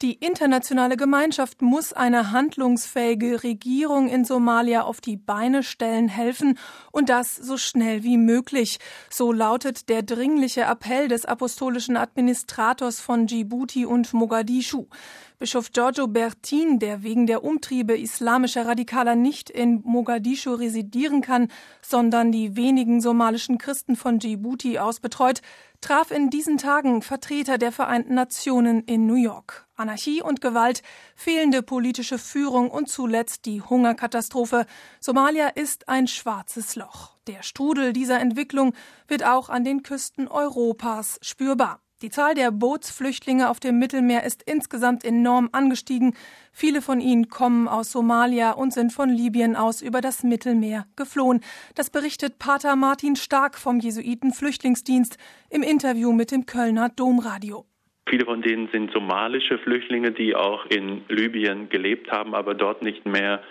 Die internationale Gemeinschaft muss eine handlungsfähige Regierung in Somalia auf die Beine stellen helfen und das so schnell wie möglich. So lautet der dringliche Appell des apostolischen Administrators von Djibouti und Mogadischu. Bischof Giorgio Bertin, der wegen der Umtriebe islamischer Radikaler nicht in Mogadischu residieren kann, sondern die wenigen somalischen Christen von Djibouti aus betreut, traf in diesen Tagen Vertreter der Vereinten Nationen in New York. Anarchie und Gewalt, fehlende politische Führung und zuletzt die Hungerkatastrophe. Somalia ist ein schwarzes Loch. Der Strudel dieser Entwicklung wird auch an den Küsten Europas spürbar. Die Zahl der Bootsflüchtlinge auf dem Mittelmeer ist insgesamt enorm angestiegen. Viele von ihnen kommen aus Somalia und sind von Libyen aus über das Mittelmeer geflohen. Das berichtet Pater Martin Stark vom Jesuiten-Flüchtlingsdienst im Interview mit dem Kölner Domradio. Viele von denen sind somalische Flüchtlinge, die auch in Libyen gelebt haben, aber dort nicht mehr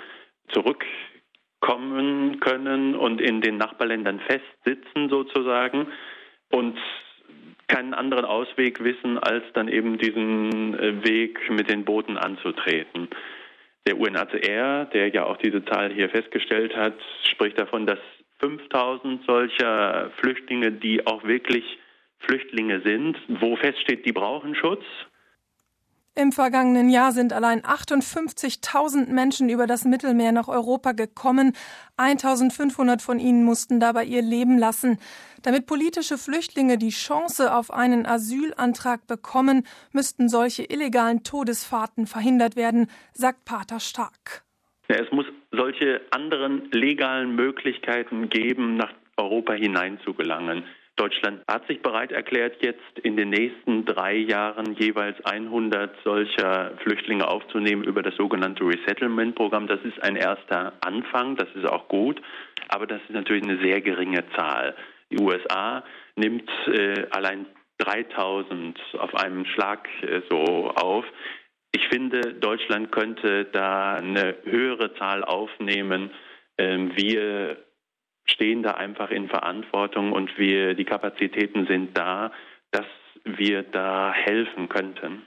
zurückkommen können und in den Nachbarländern festsitzen sozusagen und keinen anderen Ausweg wissen, als dann eben diesen Weg mit den Booten anzutreten. Der UNHCR, der ja auch diese Zahl hier festgestellt hat, spricht davon, dass 5000 solcher Flüchtlinge, die auch wirklich Flüchtlinge sind, wo feststeht, die brauchen Schutz. Im vergangenen Jahr sind allein 58.000 Menschen über das Mittelmeer nach Europa gekommen. 1.500 von ihnen mussten dabei ihr Leben lassen. Damit politische Flüchtlinge die Chance auf einen Asylantrag bekommen, müssten solche illegalen Todesfahrten verhindert werden, sagt Pater Stark. Ja, es muss solche anderen legalen Möglichkeiten geben, nach Europa hinein zu gelangen. Deutschland hat sich bereit erklärt, jetzt in den nächsten 3 Jahren jeweils 100 solcher Flüchtlinge aufzunehmen über das sogenannte Resettlement-Programm. Das ist ein erster Anfang, das ist auch gut, aber das ist natürlich eine sehr geringe Zahl. Die USA nimmt allein 3000 auf einen Schlag so auf. Ich finde, Deutschland könnte da eine höhere Zahl aufnehmen. Wir stehen da einfach in Verantwortung und die Kapazitäten sind da, dass wir da helfen könnten.